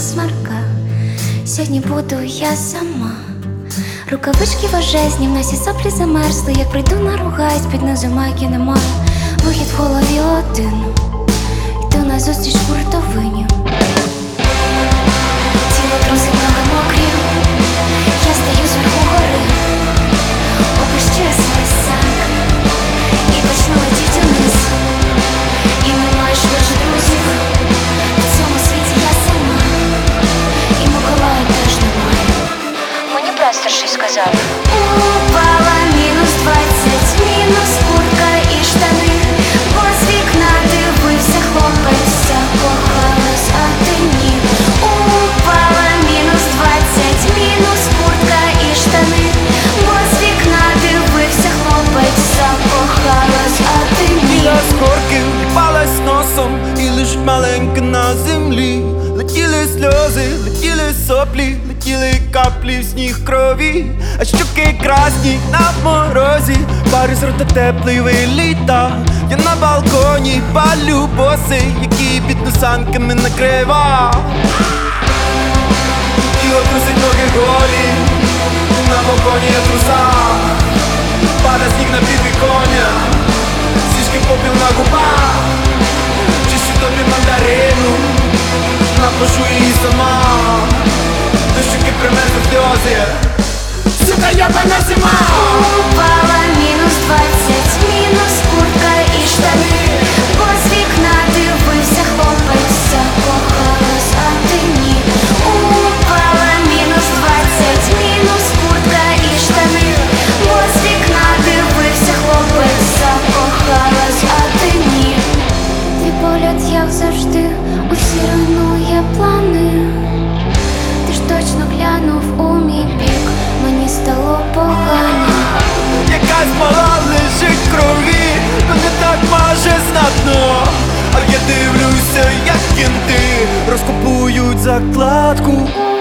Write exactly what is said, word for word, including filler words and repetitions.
ярмарка. Сьогодні буду я сама. Рукавички важезні, в носі соплі замерзли. Як прийду, наругаюсь, під низом майки немає. Вихід в голові один, йду назустріч гуртовині. Тіло трусить, ноги мокрі, я стою зверху гори. Опущу свій сак і почну летіти вниз. І немає швидше друзів, в цьому світі я сама. І Миколая теж немає. Мені брат старший сказав: упала мінус двадцять, мінус куртка і штани. Бо з вікна дивився хлопець, закохалась, а ти ні. Упала мінус двадцять, мінус куртка і штани. Бо з вікна дивився хлопець, закохалась, а ти ні. Біла з горки впалась носом і лежить маленька на землі. Летіли сльози, летіли соплі, летіли каплі в сніг крові. А щуки красні на морозі, пари з рота теплий виліта. Я на балконі палю боси, які під санками накрива. Тіло трусить, ноги голі, на балконі я труса. Пада сніг на підвіконня, сішки попіл на губах. Чищу тобі мандарину, напрошу її сама. До щуки примерзли сльози, сука, ябана зима. Упала мінус двадцять, мінус куртка і штани. Бо з вікна дивився хлопець, закохалась, а ти ні. Упала мінус двадцять, мінус куртка і штани. Бо з вікна дивився хлопець, закохалась, а ти ні. Твій погляд, як завжди, усі руйнує плани. Ти ж точно глянув у мій бік, мені стало погано. Якась мала лежить в крові, ну не так майже знатно. А я дивлюся, як кінти розкопують закладку.